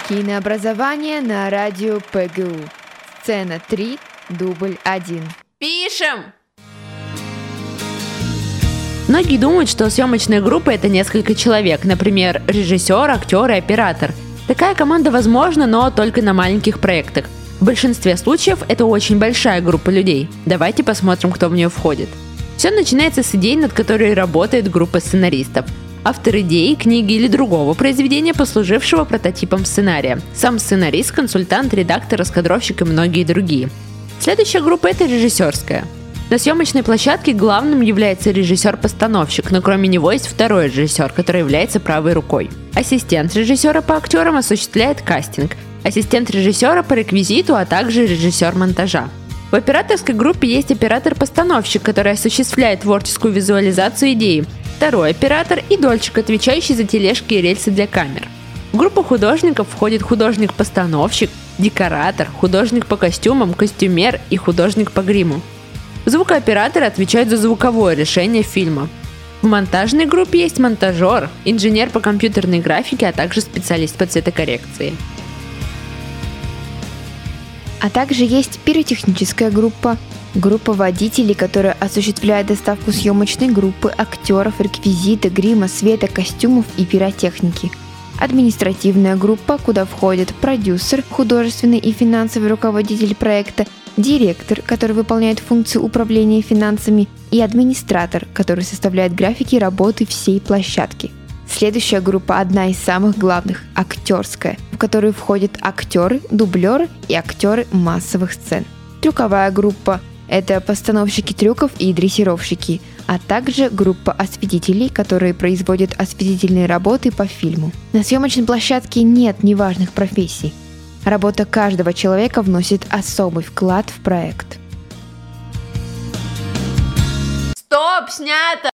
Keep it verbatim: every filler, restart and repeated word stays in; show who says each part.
Speaker 1: Кинообразование на радио ПГУ. Сцена три, дубль один.
Speaker 2: Пишем!
Speaker 3: Многие думают, что съемочная группа — это несколько человек, например, режиссер, актер и оператор. Такая команда возможна, но только на маленьких проектах. В большинстве случаев это очень большая группа людей. Давайте посмотрим, кто в нее входит. Все начинается с идей, над которой работает группа сценаристов. Автор идеи, книги или другого произведения, послужившего прототипом сценария. Сам сценарист, консультант, редактор, раскадровщик и многие другие. Следующая группа — это режиссерская. На съемочной площадке главным является режиссер-постановщик, но кроме него есть второй режиссер, который является правой рукой. Ассистент режиссера по актерам осуществляет кастинг, ассистент режиссера по реквизиту, а также режиссер монтажа. В операторской группе есть оператор-постановщик, который осуществляет творческую визуализацию идеи, второй оператор и дольщик, отвечающий за тележки и рельсы для камер. В группу художников входит художник-постановщик, декоратор, художник по костюмам, костюмер и художник по гриму. Звукооператоры отвечают за звуковое решение фильма. В монтажной группе есть монтажер, инженер по компьютерной графике, а также специалист по цветокоррекции.
Speaker 1: А также есть пиротехническая группа, группа водителей, которая осуществляет доставку съемочной группы, актеров, реквизита, грима, света, костюмов и пиротехники. Административная группа, куда входят продюсер, художественный и финансовый руководитель проекта, директор, который выполняет функцию управления финансами, и администратор, который составляет графики работы всей площадки. Следующая группа одна из самых главных – актерская, в которую входят актеры, дублеры и актеры массовых сцен. Трюковая группа – это постановщики трюков и дрессировщики, а также группа осветителей, которые производят осветительные работы по фильму. На съемочной площадке нет неважных профессий. Работа каждого человека вносит особый вклад в проект.
Speaker 2: Стоп, снято!